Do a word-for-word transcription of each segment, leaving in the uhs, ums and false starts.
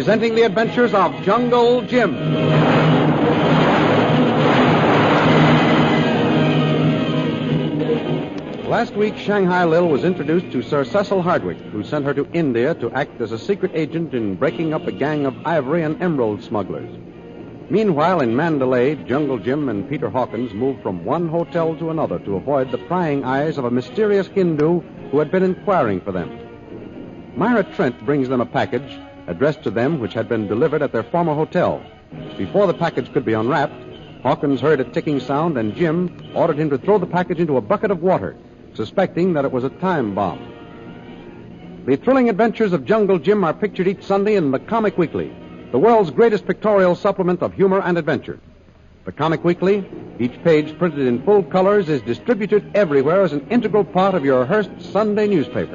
presenting the adventures of Jungle Jim. Last week, Shanghai Lil was introduced to Sir Cecil Hardwick, who sent her to India to act as a secret agent in breaking up a gang of ivory and emerald smugglers. Meanwhile, in Mandalay, Jungle Jim and Peter Hawkins moved from one hotel to another to avoid the prying eyes of a mysterious Hindu who had been inquiring for them. Myra Trent brings them a package addressed to them which had been delivered at their former hotel. Before the package could be unwrapped, Hawkins heard a ticking sound, and Jim ordered him to throw the package into a bucket of water, suspecting that it was a time bomb. The thrilling adventures of Jungle Jim are pictured each Sunday in the Comic Weekly, the world's greatest pictorial supplement of humor and adventure. The Comic Weekly, each page printed in full colors, is distributed everywhere as an integral part of your Hearst Sunday newspaper.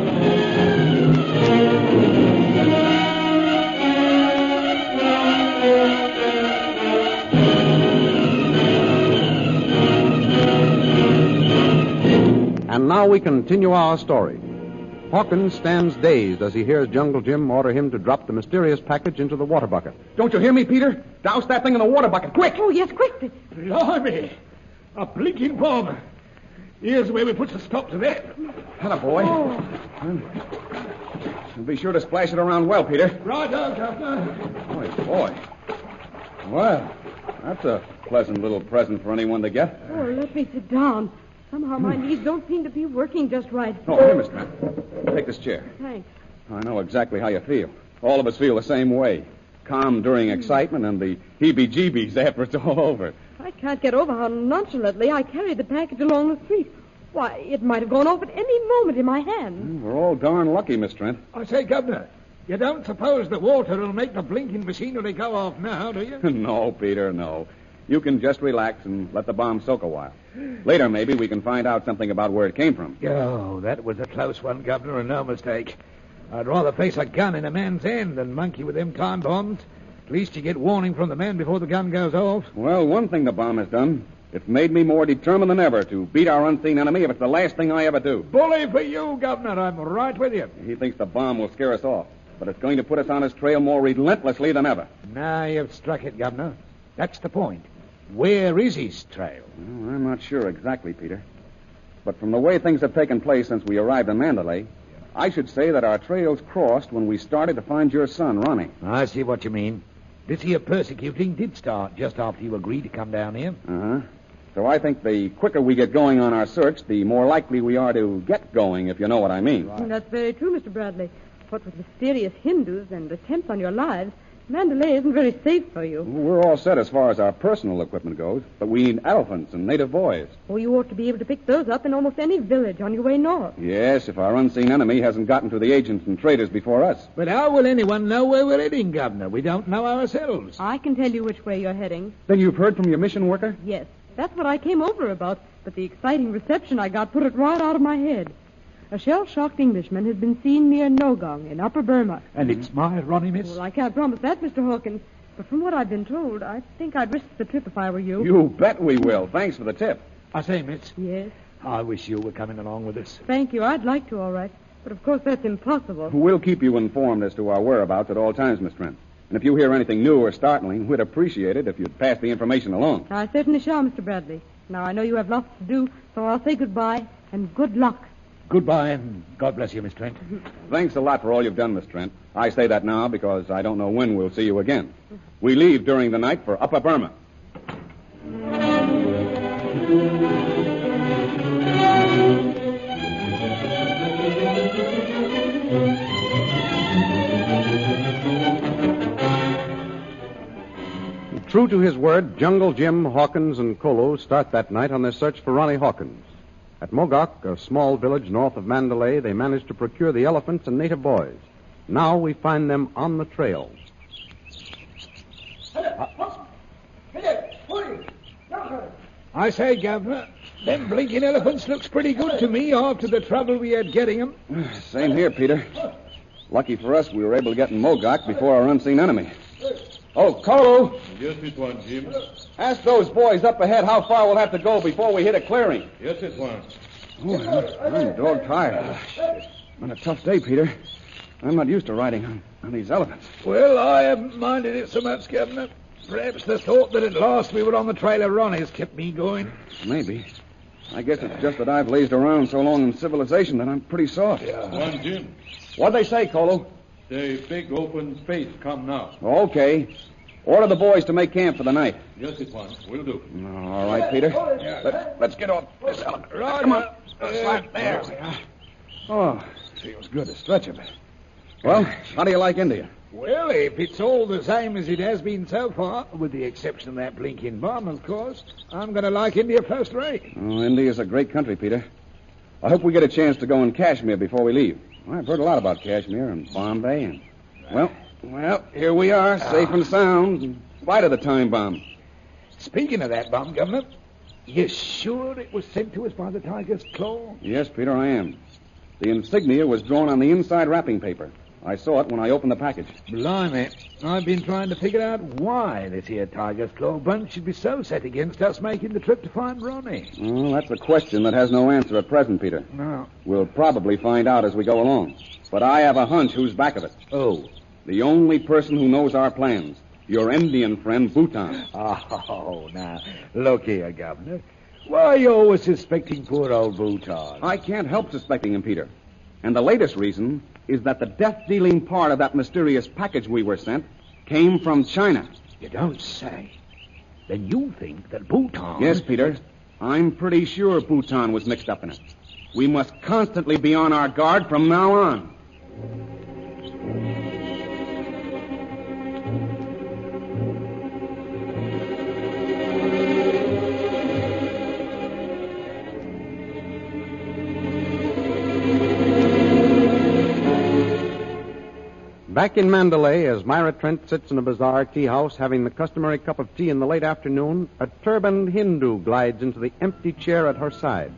And now we continue our story. Hawkins stands dazed as he hears Jungle Jim order him to drop the mysterious package into the water bucket. Don't you hear me, Peter? Douse that thing in the water bucket, quick! Oh, yes, quick. Blimey, a blinking bomb. Here's where we put a stop to that. Hello, boy. Oh. And be sure to splash it around well, Peter. Right on, Governor. Boy, boy. Well, that's a pleasant little present for anyone to get. Oh, let me sit down. Somehow my knees don't seem to be working just right. Oh, here, Miss Trent. Take this chair. Thanks. I know exactly how you feel. All of us feel the same way. Calm during excitement and the heebie-jeebies after it's all over. I can't get over how nonchalantly I carried the package along the street. Why, it might have gone off at any moment in my hand. We're all darn lucky, Miss Trent. I say, Governor, you don't suppose the water will make the blinking machinery go off now, do you? No, Peter, no. You can just relax and let the bomb soak a while. Later, maybe, we can find out something about where it came from. Oh, that was a close one, Governor, and no mistake. I'd rather face a gun in a man's hand than monkey with them time bombs. At least you get warning from the man before the gun goes off. Well, one thing the bomb has done, it's made me more determined than ever to beat our unseen enemy if it's the last thing I ever do. Bully for you, Governor. I'm right with you. He thinks the bomb will scare us off, but it's going to put us on his trail more relentlessly than ever. Now you've struck it, Governor. That's the point. Where is his trail? Well, I'm not sure exactly, Peter. But from the way things have taken place since we arrived in Mandalay, I should say that our trails crossed when we started to find your son, Ronnie. I see what you mean. This here persecuting did start just after you agreed to come down here. Uh-huh. So I think the quicker we get going on our search, the more likely we are to get going, if you know what I mean. Right. That's very true, Mister Bradley. What with mysterious Hindus and attempts on your lives, Mandalay isn't very safe for you. We're all set as far as our personal equipment goes, but we need elephants and native boys. Oh, you ought to be able to pick those up in almost any village on your way north. Yes, if our unseen enemy hasn't gotten to the agents and traders before us. But how will anyone know where we're heading, Governor? We don't know ourselves. I can tell you which way you're heading. Then you've heard from your mission worker? Yes, that's what I came over about, but the exciting reception I got put it right out of my head. A shell-shocked Englishman has been seen near Nogong in Upper Burma. And it's my Ronnie, miss? Well, I can't promise that, Mister Hawkins. But from what I've been told, I think I'd risk the trip if I were you. You bet we will. Thanks for the tip. I say, miss. Yes? I wish you were coming along with us. Thank you. I'd like to, all right. But, of course, that's impossible. We'll keep you informed as to our whereabouts at all times, Miss Trent. And if you hear anything new or startling, we'd appreciate it if you'd pass the information along. I certainly shall, Mister Bradley. Now, I know you have lots to do, so I'll say goodbye and good luck. Goodbye, and God bless you, Miss Trent. Thanks a lot for all you've done, Miss Trent. I say that now because I don't know when we'll see you again. We leave during the night for Upper Burma. True to his word, Jungle Jim, Hawkins, and Kolo start that night on their search for Ronnie Hawkins. At Mogok, a small village north of Mandalay, they managed to procure the elephants and native boys. Now we find them on the trail. I say, Governor, them blinking elephants looks pretty good to me after the trouble we had getting them. Same here, Peter. Lucky for us, we were able to get in Mogok before our unseen enemy. Oh, Kolo! Yes, it was, Jim. Ask those boys up ahead how far we'll have to go before we hit a clearing. Yes, it was. Oh, I'm, I'm dog tired. Been a tough day, Peter. I'm not used to riding on, on these elephants. Well, I haven't minded it so much, Governor. Perhaps the thought that at last we were on the trail of Ronnie's kept me going. Maybe. I guess it's just that I've lazed around so long in civilization that I'm pretty soft. Yeah. One, Jim. What'd they say, Colo? The big open space come now. Okay. Order the boys to make camp for the night. Yes, it one. Will do. All right, Peter. Let, let's get off this elephant. Right, Come on. uh, Slide there. uh, Oh, feels good to stretch a bit. Well, how do you like India? Well, if it's all the same as it has been so far, with the exception of that blinking bomb, of course, I'm going to like India first rate. Oh, India's a great country, Peter. I hope we get a chance to go in Kashmir before we leave. I've heard a lot about Kashmir and Bombay and... Well, well, here we are, safe and sound, in spite of the time bomb. Speaking of that bomb, Governor, you sure it was sent to us by the Tiger's Claw? Yes, Peter, I am. The insignia was drawn on the inside wrapping paper. I saw it when I opened the package. Blimey, I've been trying to figure out why this here Tiger's Claw bunch should be so set against us making the trip to find Ronnie. Well, that's a question that has no answer at present, Peter. No. We'll probably find out as we go along. But I have a hunch who's back of it. Oh. The only person who knows our plans. Your Indian friend, Bhutan. Oh, now, look here, Governor. Why are you always suspecting poor old Bhutan? I can't help suspecting him, Peter. And the latest reason is that the death-dealing part of that mysterious package we were sent came from China. You don't say. Then you think that Bhutan... Yes, Peter. I'm pretty sure Bhutan was mixed up in it. We must constantly be on our guard from now on. Back in Mandalay, as Myra Trent sits in a bazaar tea house having the customary cup of tea in the late afternoon, a turbaned Hindu glides into the empty chair at her side.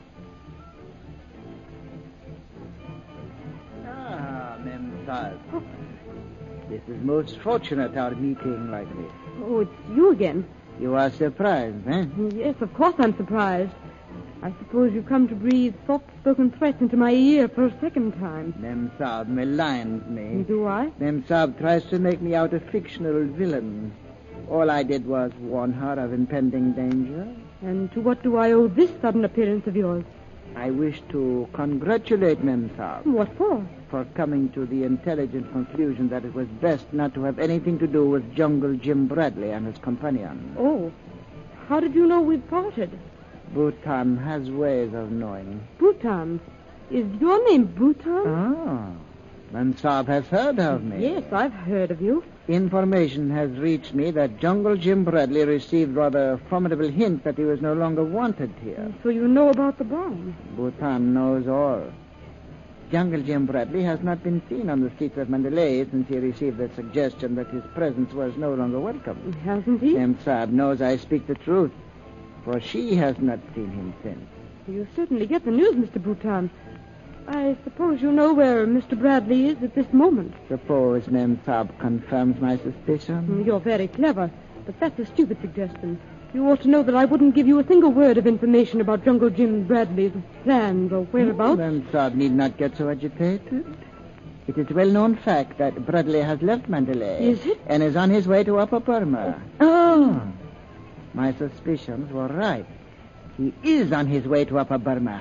Ah, Memsahib. This is most fortunate, our meeting like this. Oh, it's you again. You are surprised, eh? Yes, of course I'm surprised. I suppose you've come to breathe soft-spoken threats into my ear for a second time. Memsahib maligns me. Do I? Memsahib tries to make me out a fictional villain. All I did was warn her of impending danger. And to what do I owe this sudden appearance of yours? I wish to congratulate Memsahib What for? for coming to the intelligent conclusion that it was best not to have anything to do with Jungle Jim Bradley and his companion. Oh, how did you know we'd parted? Bhutan has ways of knowing. Bhutan. Is your name Bhutan? Ah, Memsahib has heard of me. Yes, I've heard of you. Information has reached me that Jungle Jim Bradley received rather a formidable hint that he was no longer wanted here. So you know about the bomb. Bhutan knows all. Jungle Jim Bradley has not been seen on the streets of Mandalay since he received the suggestion that his presence was no longer welcome. Hasn't he? Memsahib knows I speak the truth, for she has not seen him since. You certainly get the news, Mister Bhutan. I suppose you know where Mister Bradley is at this moment. Suppose Memsahib confirms my suspicion? You're very clever, but that's a stupid suggestion. You ought to know that I wouldn't give you a single word of information about Jungle Jim Bradley's plans or whereabouts. Memsahib need not get so agitated. It is a well-known fact that Bradley has left Mandalay. Is it? And is on his way to Upper Burma. Oh. My suspicions were right. He is on his way to Upper Burma.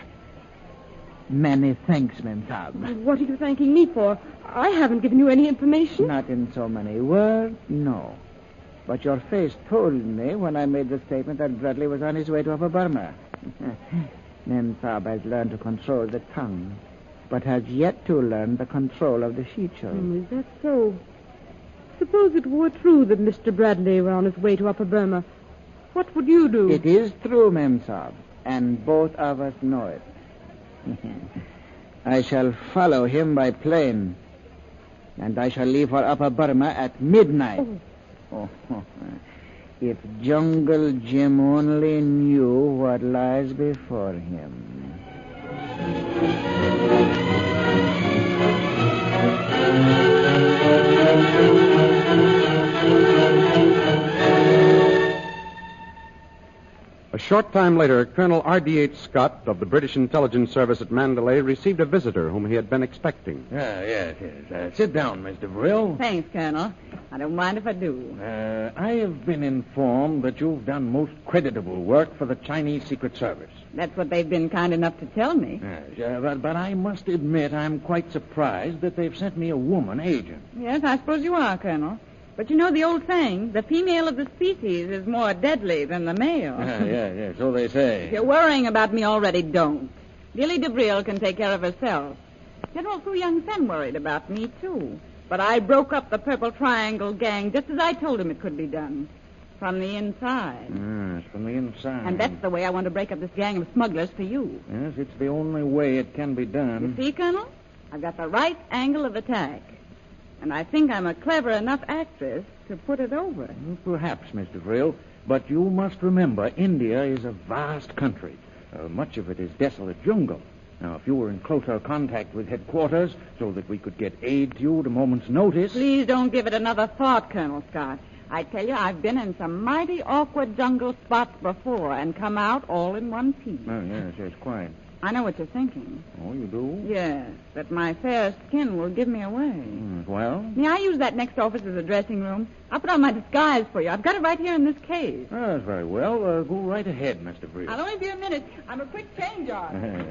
Many thanks, Memsahib. What are you thanking me for? I haven't given you any information. Not in so many words, no. But your face told me when I made the statement that Bradley was on his way to Upper Burma. Memsahib has learned to control the tongue, but has yet to learn the control of the features. Oh, is that so? Suppose it were true that Mister Bradley were on his way to Upper Burma. What would you do? It is true, Memsahib, and both of us know it. I shall follow him by plane, and I shall leave for Upper Burma at midnight. Oh. Oh, if Jungle Jim only knew what lies before him. A short time later, Colonel R D H. Scott of the British Intelligence Service at Mandalay received a visitor whom he had been expecting. Ah, yes, yes. Uh, sit down, Mister Brill. Thanks, Colonel. I don't mind if I do. Uh, I have been informed that you've done most creditable work for the Chinese Secret Service. That's what they've been kind enough to tell me. Yes, uh, but, but I must admit I'm quite surprised that they've sent me a woman agent. Yes, I suppose you are, Colonel. But you know the old saying, the female of the species is more deadly than the male. Ah, yeah, yeah, so they say. If you're worrying about me already, don't. Lily DeVril can take care of herself. General Fu Young Sen worried about me, too. But I broke up the Purple Triangle gang just as I told him it could be done. From the inside. Yes, from the inside. And that's the way I want to break up this gang of smugglers for you. Yes, it's the only way it can be done. You see, Colonel? I've got the right angle of attack. And I think I'm a clever enough actress to put it over. Well, perhaps, Mister Brill, but you must remember India is a vast country. Uh, much of it is desolate jungle. Now, if you were in closer contact with headquarters so that we could get aid to you at a moment's notice... Please don't give it another thought, Colonel Scott. I tell you, I've been in some mighty awkward jungle spots before and come out all in one piece. Oh, yes, yes, quite. I know what you're thinking. Oh, you do? Yes, that my fair skin will give me away. Mm, well? May I use that next office as a dressing room? I'll put on my disguise for you. I've got it right here in this case. Oh, that's very well. Uh, go right ahead, Mister Brill. I'll only be a minute. I'm a quick change on.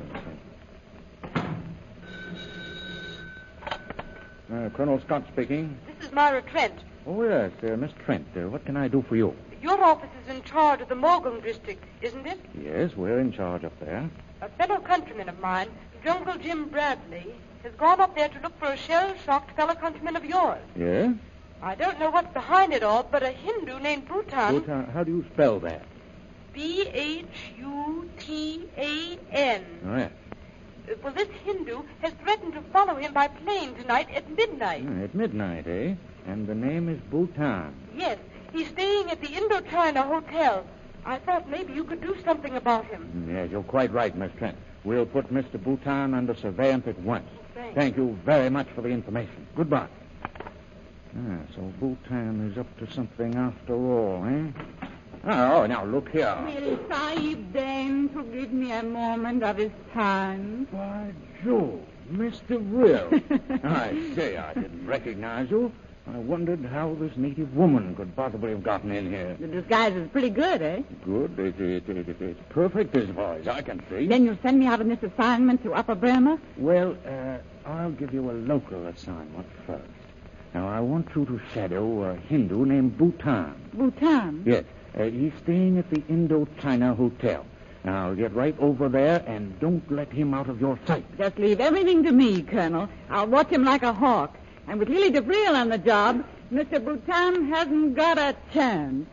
uh, Colonel Scott speaking. This is Myra Trent. Oh, yes, uh, Miss Trent. Uh, what can I do for you? Your office is in charge of the Mogul district, isn't it? Yes, we're in charge up there. A fellow countryman of mine, Jungle Jim Bradley, has gone up there to look for a shell-shocked fellow countryman of yours. Yes? I don't know what's behind it all, but a Hindu named Bhutan... Bhutan, how do you spell that? B H U T A N. Oh, yes. Uh, well, this Hindu has threatened to follow him by plane tonight at midnight. Ah, at midnight, eh? And the name is Bhutan. Yes, he's staying at the Indochina Hotel. I thought maybe you could do something about him. Yes, you're quite right, Miss Trent. We'll put Mister Bhutan under surveillance at once. Thanks. Thank you very much for the information. Goodbye. Ah, so Bhutan is up to something after all, eh? Oh, now look here. Will Sahib deign to give me a moment of his time? By Jove, Mister Brill. I say, I didn't recognize you. I wondered how this native woman could possibly have gotten in here. The disguise is pretty good, eh? Good. It, it, it, it, it's perfect as far as I can see. Then you'll send me out on this assignment to Upper Burma? Well, uh, I'll give you a local assignment first. Now, I want you to shadow a Hindu named Bhutan. Bhutan? Yes. Uh, he's staying at the Indochina Hotel. Now, I'll get right over there and don't let him out of your sight. Just leave everything to me, Colonel. I'll watch him like a hawk. And with Lily DeVril on the job, Mister Bhutan hasn't got a chance.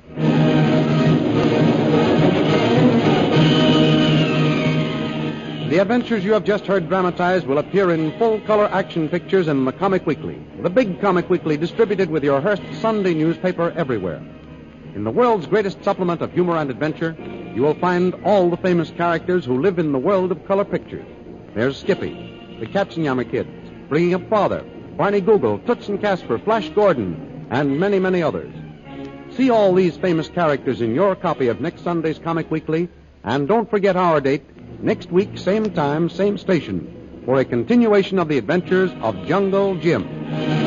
The adventures you have just heard dramatized will appear in full-color action pictures in the Comic Weekly, the big Comic Weekly distributed with your Hearst Sunday newspaper everywhere. In the world's greatest supplement of humor and adventure, you will find all the famous characters who live in the world of color pictures. There's Skippy, the Katzenjammer Kids, Bringing Up Father, Barney Google, Toots and Casper, Flash Gordon, and many, many others. See all these famous characters in your copy of next Sunday's Comic Weekly, and don't forget our date, next week, same time, same station, for a continuation of the adventures of Jungle Jim.